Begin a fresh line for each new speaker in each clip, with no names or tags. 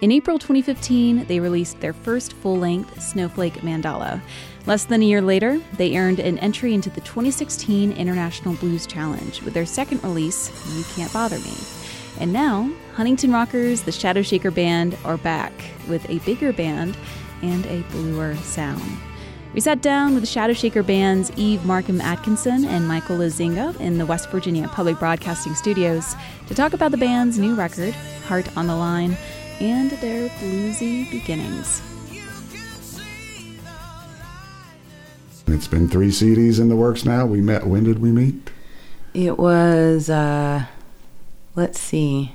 In April 2015, they released their first full-length, Snowflake Mandala. Less than a year later, they earned an entry into the 2016 International Blues Challenge with their second release, You Can't Bother Me. And now, Huntington Rockers, the Shadow Shaker Band, are back with a bigger band and a bluer sound. We sat down with the Shadow Shaker Band's Eve Markham Atkinson and Michael Lozinga in the West Virginia Public Broadcasting Studios to talk about the band's new record, Heart on the Line, and their bluesy beginnings.
It's been 3 CDs in the works now. We met, when did we meet?
It was, let's see,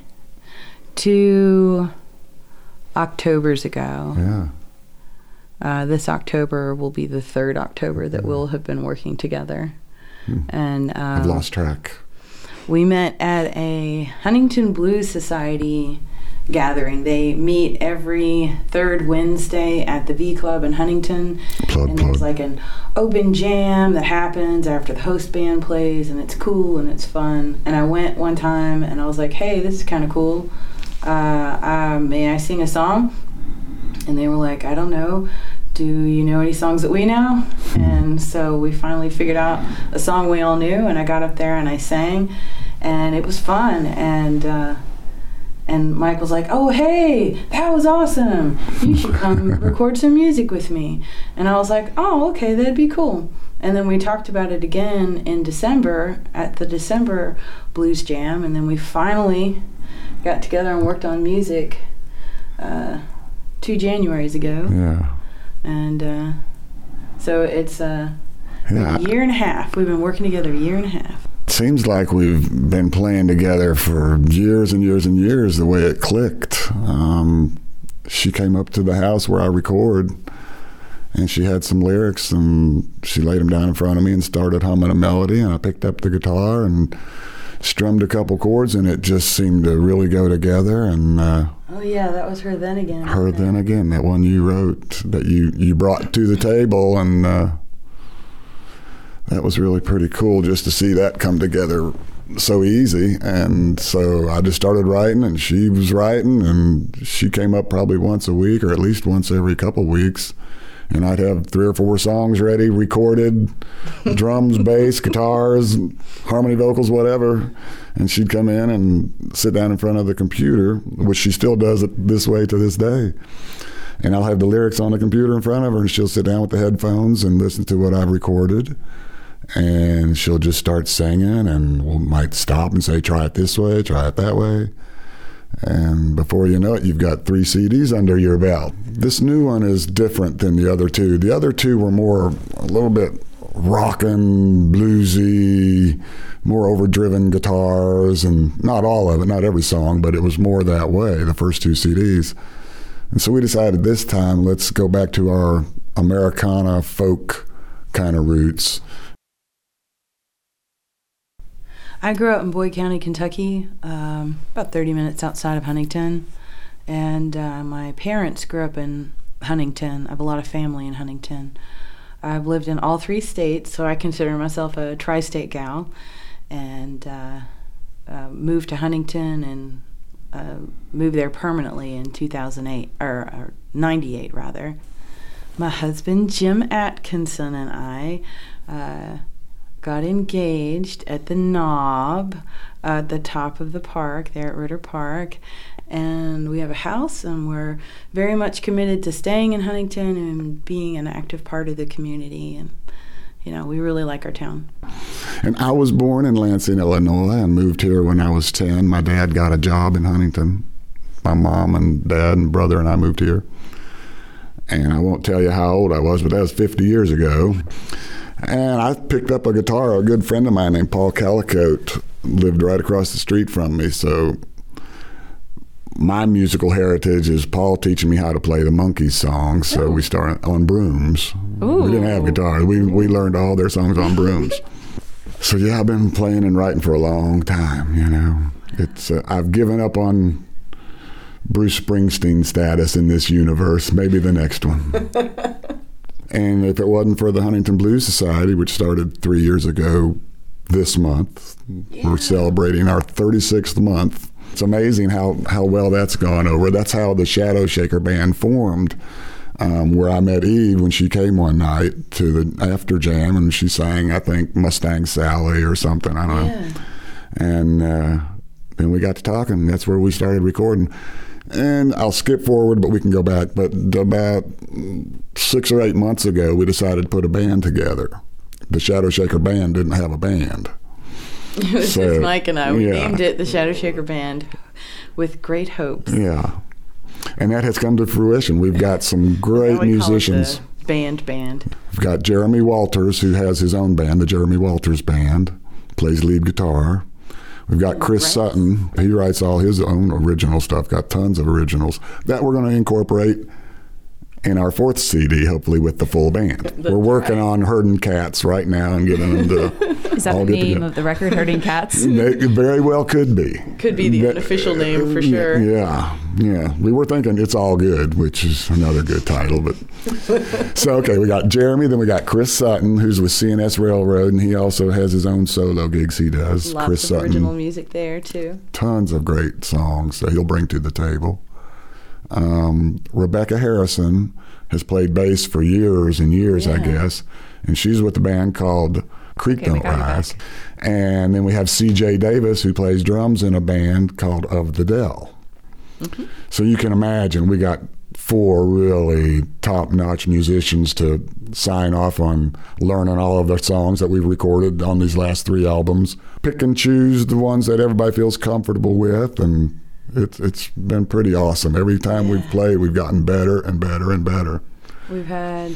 2 Octobers ago.
Yeah.
This October will be the 3rd October that we'll have been working together. And
I've lost track.
We met at a Huntington Blues Society gathering. They meet every 3rd Wednesday at the V Club in Huntington. There's like an open jam that happens after the host band plays, and it's cool and it's fun. And I went one time and I was like, hey, this is kind of cool. May I sing a song? And they were like, I don't know. Do you know any songs that we know? And so we finally figured out a song we all knew, and I got up there and I sang, and it was fun. And Mike was like, oh, hey, that was awesome. You should come record some music with me. And I was like, oh, okay, that'd be cool. And then we talked about it again in December at the December Blues Jam, and then we finally got together and worked on music 2 Januaries ago.
Yeah.
And so it's a year and a half. We've been working together a year and a half.
Seems like we've been playing together for years and years and years, the way it clicked. She came up to the house where I record, and she had some lyrics, and she laid them down in front of me and started humming a melody, and I picked up the guitar and strummed a couple chords, and it just seemed to really go together. And
oh yeah, that was Her Then Again.
Her Then Again, that one you wrote, that you brought to the table, and that was really pretty cool just to see that come together so easy. And so I just started writing, and she was writing, and she came up probably once a week, or at least once every couple weeks. And I'd have 3 or 4 songs ready, recorded, drums, bass, guitars, harmony vocals, whatever. And she'd come in and sit down in front of the computer, which she still does it this way to this day. And I'll have the lyrics on the computer in front of her, and she'll sit down with the headphones and listen to what I've recorded. And she'll just start singing, and we might stop and say, try it this way, try it that way. And before you know it, you've got 3 CDs under your belt. This new one is different than the other 2. The other 2 were a little bit rockin', bluesy, more overdriven guitars, and not all of it, not every song, but it was more that way, the first 2 CDs. And so we decided this time, let's go back to our Americana folk kind of roots.
I grew up in Boyd County, Kentucky, about 30 minutes outside of Huntington, and my parents grew up in Huntington. I have a lot of family in Huntington. I've lived in all 3 states, so I consider myself a tri-state gal, and moved to Huntington and moved there permanently in 2008, or 98 rather. My husband, Jim Atkinson, and I got engaged at the Knob at the top of the park there at Ritter Park, and we have a house, and we're very much committed to staying in Huntington and being an active part of the community, and we really like our town.
And I was born in Lansing, Illinois, and moved here when I was 10. My dad got a job in Huntington. My mom and dad and brother and I moved here. And I won't tell you how old I was, but that was 50 years ago. And I picked up a guitar. A good friend of mine named Paul Calicote lived right across the street from me. So my musical heritage is Paul teaching me how to play the Monkees songs. So we started on brooms.
Ooh.
We didn't have guitars. We learned all their songs on brooms. So yeah, I've been playing and writing for a long time. It's I've given up on Bruce Springsteen status in this universe. Maybe the next one. And if it wasn't for the Huntington Blues Society, which started 3 years ago this month, we're celebrating our 36th month. It's amazing how well that's gone over. That's how the Shadow Shaker Band formed, where I met Eve when she came one night to the after jam, and she sang, I think, Mustang Sally or something, I don't know. And then we got to talking. That's where we started recording. And I'll skip forward, but we can go back. But about 6 or 8 months ago, we decided to put a band together. The Shadow Shaker Band didn't have a band.
It was just Mike and I. We named it the Shadow Shaker Band with great hopes.
Yeah. And that has come to fruition. We've got some great musicians.
Call it the band.
We've got Jeremy Walters, who has his own band, the Jeremy Walters Band, plays lead guitar. We've got Chris Sutton. He writes all his own original stuff, got tons of originals that we're going to incorporate in our 4th CD, hopefully with the full band. We're working on Herding Cats right now and getting them to
Is that the name of the record, Herding Cats?
It very well could be.
Could be the unofficial name for sure.
Yeah. We were thinking It's All Good, which is another good title. But so, okay, we got Jeremy, then we got Chris Sutton, who's with CNS Railroad, and he also has his own solo gigs he does.
Lots
Chris
of
Sutton,
original music there, too.
Tons of great songs that he'll bring to the table. Rebecca Harrison has played bass for years and years, I guess, and she's with a band called Creek Don't Rise. And then we have C.J. Davis, who plays drums in a band called Of the Dell. Mm-hmm. So you can imagine we got 4 really top-notch musicians to sign off on learning all of the songs that we've recorded on these last 3 albums. Pick and choose the ones that everybody feels comfortable with, and it's been pretty awesome. Every time we've played, we've gotten better and better and better.
We've had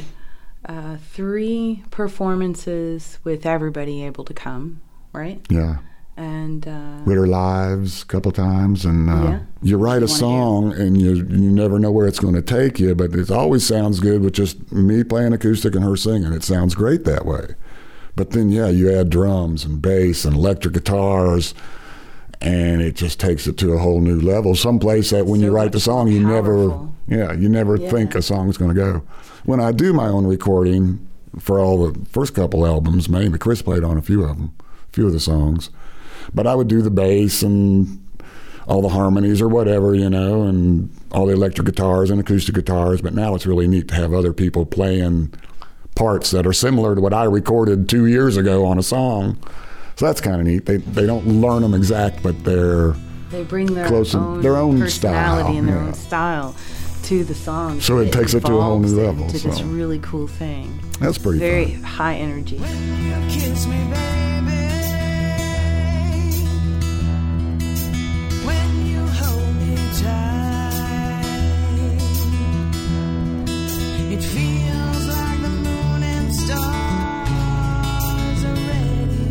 3 performances with everybody able to come, right?
Yeah.
And
Ritter Lives a couple times, and you write a song and you never know where it's going to take you, but it always sounds good with just me playing acoustic and her singing. It sounds great that way. But then, you add drums and bass and electric guitars, and it just takes it to a whole new level. Someplace that when you write the song, you never think a song's going to go. When I do my own recording for all the first couple albums, mainly Chris played on a few of the songs, but I would do the bass and all the harmonies or whatever, and all the electric guitars and acoustic guitars. But now it's really neat to have other people playing parts that are similar to what I recorded 2 years ago on a song. So that's kind of neat. They don't learn them exact, but
they bring their own personality
style,
and their own style to the song.
So it takes it to a whole new level.
To this really cool thing.
That's pretty
very
fun.
High energy.
When you kiss me, baby, when you hold me tight, it feels like the moon and stars are ready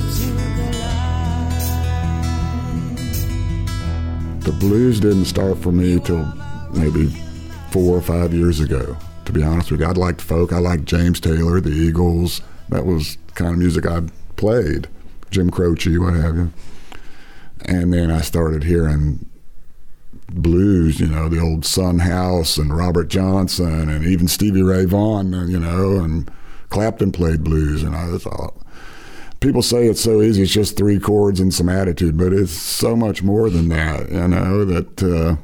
to collide.
The blues didn't start for me till maybe 4 or 5 years ago, to be honest with you. I liked folk. I liked James Taylor, the Eagles. That was the kind of music I played. Jim Croce, what have you. And then I started hearing blues, the old Son House and Robert Johnson and even Stevie Ray Vaughan, and Clapton played blues. And I thought, people say it's so easy, it's just 3 chords and some attitude, but it's so much more than that, that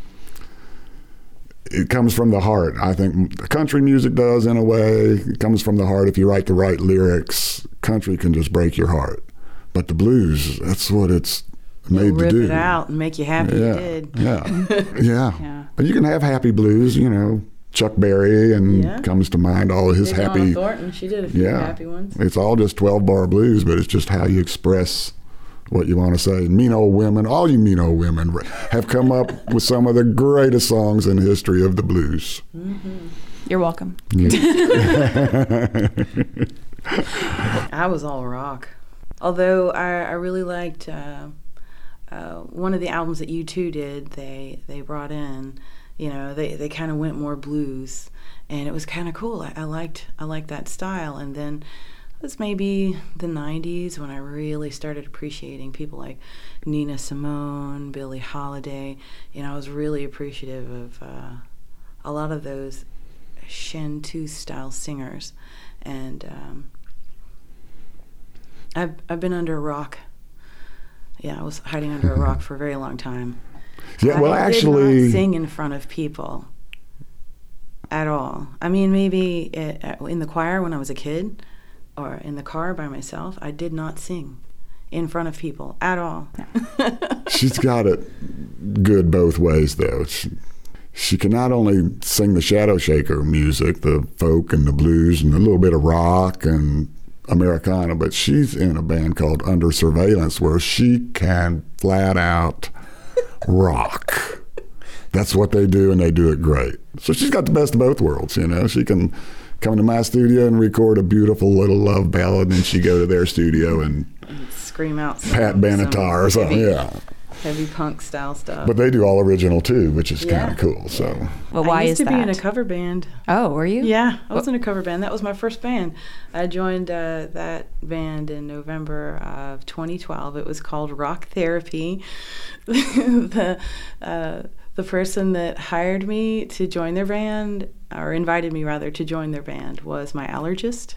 it comes from the heart. I think country music does in a way. It comes from the heart. If you write the right lyrics, country can just break your heart. But the blues, that's what it's made to do.
Rip it out and make you happy you did.
Yeah. But you can have happy blues, Chuck Berry comes to mind, all of his happy.
Donna Thornton, she did a few happy ones.
It's all just 12-bar blues, but it's just how you express what you want to say. Mean Old Women, all you mean old women have come up with some of the greatest songs in the history of the blues.
Mm-hmm.
You're welcome.
I was all rock. Although I really liked one of the albums that U2 did, they brought in, they kind of went more blues, and it was kind of cool. I liked that style. And then it was maybe the 90s when I really started appreciating people like Nina Simone, Billie Holiday. I was really appreciative of a lot of those chanteuse style singers. And I've been under a rock Yeah, I was hiding under a rock for a very long time.
Yeah, well,
I did
actually,
not sing in front of people at all. I mean, maybe in the choir when I was a kid, or in the car by myself. I did not sing in front of people at all.
she's got it good both ways, though. She can not only sing the Shadow Shaker music, the folk and the blues and a little bit of rock and Americana, but she's in a band called Under Surveillance where she can flat out rock. That's what they do, and they do it great. So she's got the best of both worlds, you know. She can come to my studio and record a beautiful little love ballad, and then she go to their studio and
scream out
Pat Benatar or something, yeah.
Heavy punk style stuff.
But they do all original too, which is kind of cool. So,
well, why
I used
is
to
that?
be in a cover band.
Oh, were you?
Yeah, I was in a cover band. That was my first band. I joined that band in November of 2012. It was called Rock Therapy. The person that hired me to join their band, or invited me rather to join their band, was my allergist.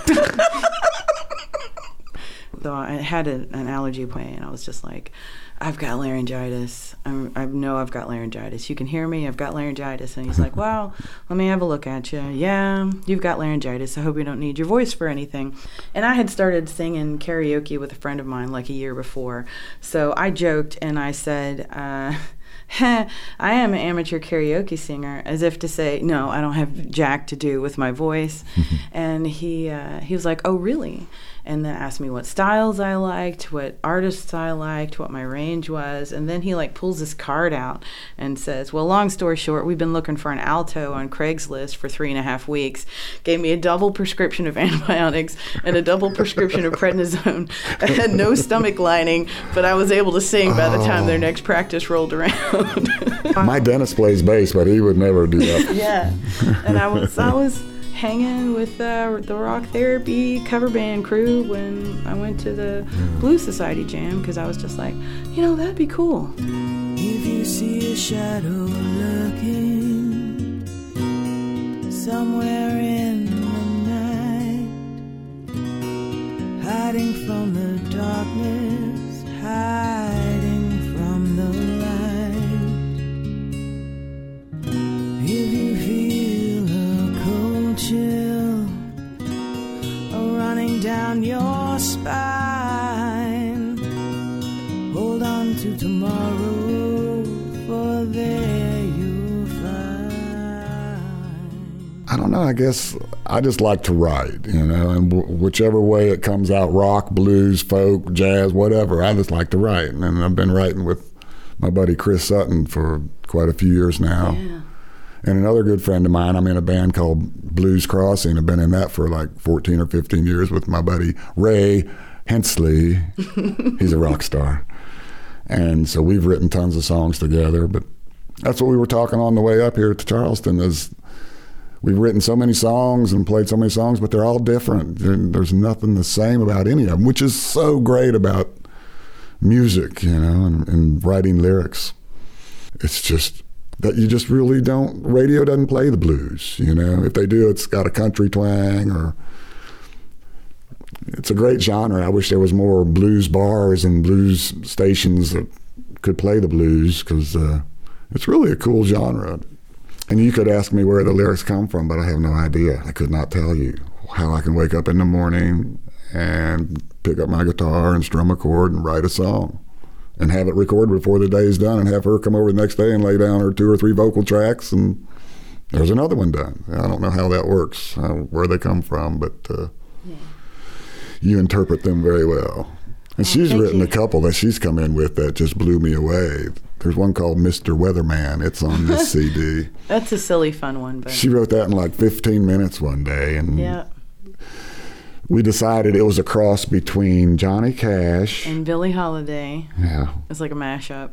Though I had an allergy point, and I was just like, I've got laryngitis. I know I've got laryngitis. You can hear me. I've got laryngitis. And he's like, well, let me have a look at you. Yeah, you've got laryngitis. I hope you don't need your voice for anything. And I had started singing karaoke with a friend of mine like a year before. So I joked and I said, I am an amateur karaoke singer, as if to say, no, I don't have jack to do with my voice. And he was like, oh, really? And then asked me what styles I liked, what artists I liked, what my range was. And then he like pulls this card out and says, well, long story short, we've been looking for an alto on Craigslist for 3.5 weeks. Gave me a double prescription of antibiotics and a double prescription of prednisone. I had no stomach lining, but I was able to sing by the time their next practice rolled around.
my dentist plays bass, but he would never do that.
Yeah. And I was hanging with the Rock Therapy cover band crew when I went to the Blues Society jam, because I was just like, that'd be cool.
If you see a shadow lurking somewhere in the night, hiding from the darkness, hiding from the light, if you feel a cold chill running down your spine, hold on to tomorrow, for there you'll find.
I don't know, I guess I just like to write, and whichever way it comes out, rock, blues, folk, jazz, whatever, I just like to write. And I've been writing with my buddy Chris Sutton for quite a few years now.
Yeah.
And another good friend of mine, I'm in a band called Blues Crossing. I've been in that for like 14 or 15 years with my buddy Ray Hensley. He's a rock star. And so we've written tons of songs together. But that's what we were talking on the way up here to Charleston, is we've written so many songs and played so many songs, but they're all different. There's nothing the same about any of them, which is so great about music, and writing lyrics. It's just that you just really don't, radio doesn't play the blues, If they do, it's got a country twang, or it's a great genre. I wish there was more blues bars and blues stations that could play the blues, because it's really a cool genre. And you could ask me where the lyrics come from, but I have no idea. I could not tell you how I can wake up in the morning and pick up my guitar and strum a chord and write a song and have it recorded before the day's done, and have her come over the next day and lay down her 2 or 3 vocal tracks, and there's another one done. I don't know how that works, where they come from, but you interpret them very well. And she's written a couple that she's come in with that just blew me away. There's one called Mr. Weatherman. It's on this CD.
That's a silly, fun one. But
She wrote that in like 15 minutes one day, and
yeah.
we decided it was a cross between Johnny Cash
And Billie Holiday.
Yeah.
It's like a mashup.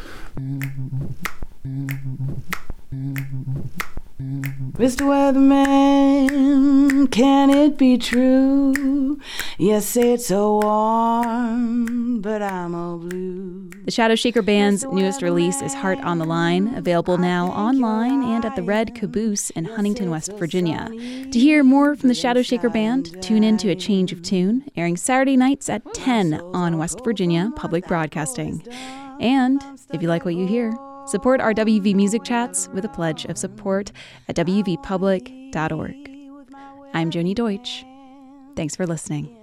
Mr. Weatherman, can it be true? You say it's so warm, but I'm all blue.
The Shadow Shaker Band's newest release is Heart on the Line, available now online and at the Red Caboose in Huntington, West Virginia. To hear more from the Shadow Shaker Band, tune in to A Change of Tune, airing Saturday nights at 10 on West Virginia Public Broadcasting. And if you like what you hear, support our WV Music Chats with a pledge of support at wvpublic.org. I'm Joni Deutsch. Thanks for listening.